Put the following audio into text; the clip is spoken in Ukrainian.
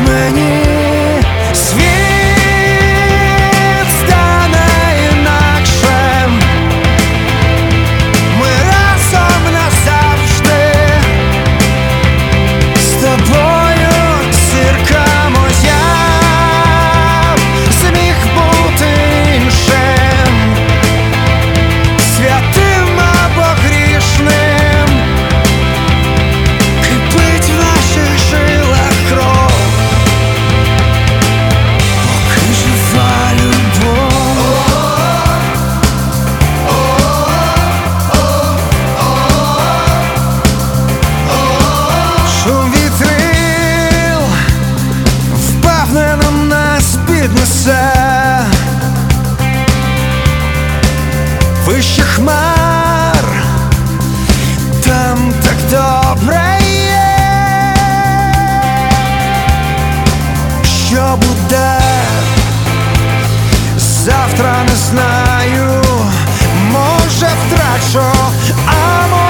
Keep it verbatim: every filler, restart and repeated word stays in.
мені світ стане інакшим. Ми разом назавжди з тобою, зірка моя, зміг бути іншим, святим або грішним. Кипить в наших жилах кров, поки жива любов. Шум вітрил впевнено нас піднесе вище хмар, там так добре є. Що буде завтра, не знаю, може втрачу, а може